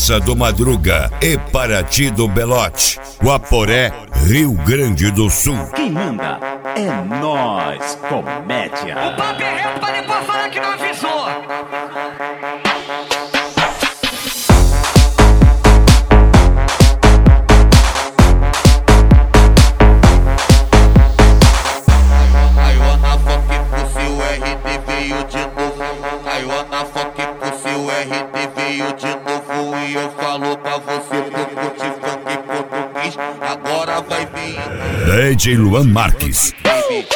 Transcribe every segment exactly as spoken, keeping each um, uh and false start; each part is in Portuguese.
Corsa do Madruga e Paraty do Belote, Guaporé, Rio Grande do Sul. Quem manda é nós, comédia. O papo é reto pra depois falar que não avisou. Aí ó na foque pussy, o R D veio de novo. Aí ó na foque pussy, o R D veio de novo. E eu falo pra você, pro curte funk português, agora vai vir D J Luan Marques. baby,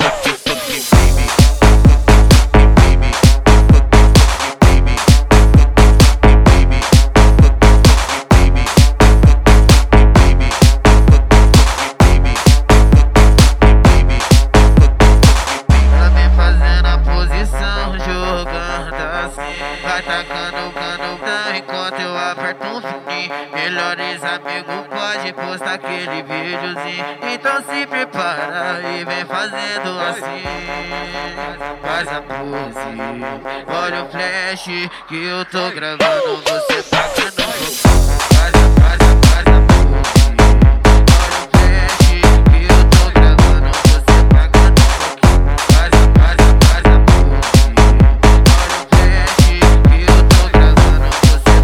Ela vem fazendo a posição, jogando assim. Vai tacando o cano pra enquanto eu aperto um fininho. Melhores amigos pode postar aquele videozinho. Então se prepara e vem fazendo assim. Faz a pose, olha o flash que eu tô gravando. Você tacando o faz a, faz a, faz a pose. Olha o flash que eu tô gravando. Você pagando faz a, faz a, faz a pose. Olha o flash que eu tô gravando. Você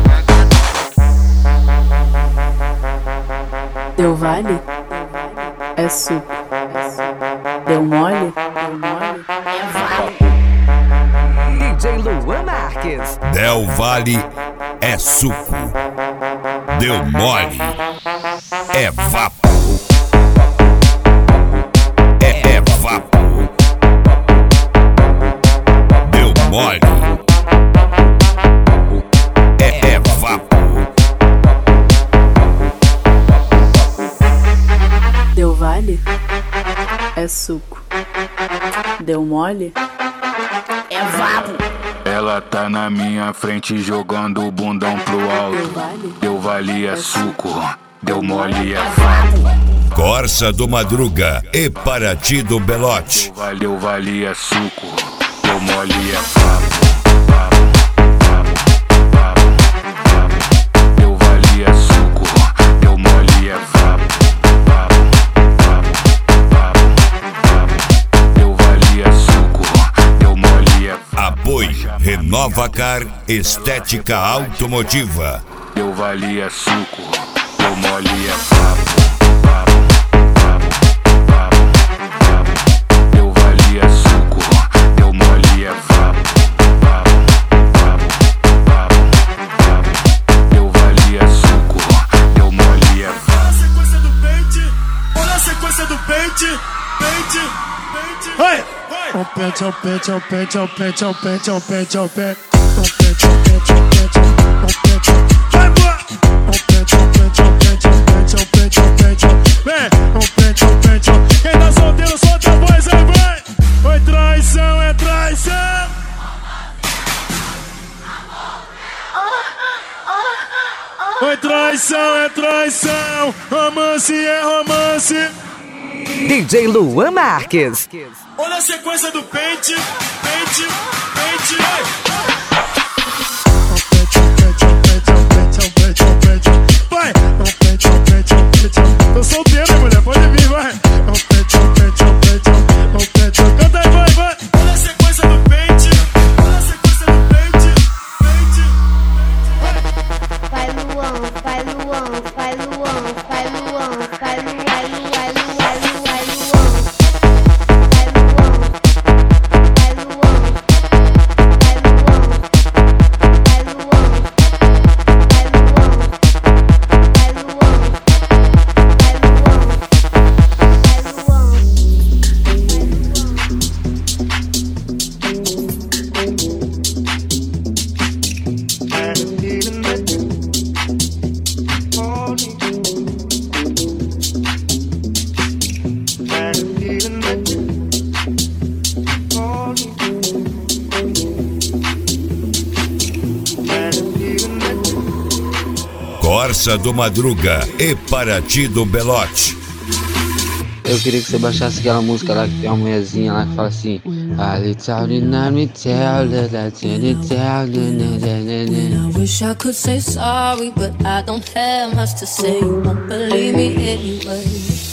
pagando. Deu vale? É suco. Deu mole? Deu mole? É vale. D J Luan Marques. Del Vale é suco. Deu mole é vapo. É, é vapo. Deu mole é, é vapo. Deu vale? É suco. Deu mole? É vapo. Ela tá na minha frente jogando o bundão pro Deu alto. vale? Deu vale é suco, deu mole é vapo. Corsa do Madruga e Paraty do Belote, Deu vale, deu vale é suco, deu mole é vapo. Deu vale é suco, deu mole é vapo. Deu vale é suco, deu mole é vapo. apoio Renova Car Estética Automotiva. Deu vale é suco, deu mole é vapo. Deu vale é suco, deu mole é vapo. Deu vale é suco, deu mole é vapo. Olha a sequência do pente, olha a sequência do pente, pente, pente. Vai, vai. O pente, o pente, o pente, o pente, o pente, o pente, o pente, o pente, o pente, o pente, o pente. Vai, vai. O pente, o pente, o pente, o pente, o pente, o pente. Vem, o pente, o pente. Quem tá solteiro, solta a voz, aí vai. Oi, traição, é traição. Oi, traição, é traição. Romance é romance. D J Luan Marques. Olha a sequência do pente, pente, pente. Vai! Tô solteiro, mulher, pode vir, vai! Canta aí, vai, vai! Olha a sequência do pente, olha a sequência do pente, pente. Vai Luan, vai Luan, vai Luan, vai Luan, vai Luan, vai Luan, vai Luan, vai Luan, vai Luan, vai Luan, vai Luan, vai Corsa do Madruga e Paraty do Belote. Eu queria que você baixasse aquela música lá que tem uma mulherzinha lá que fala assim: I wish I could say sorry, but I don't have much to say. You won't believe me anyway.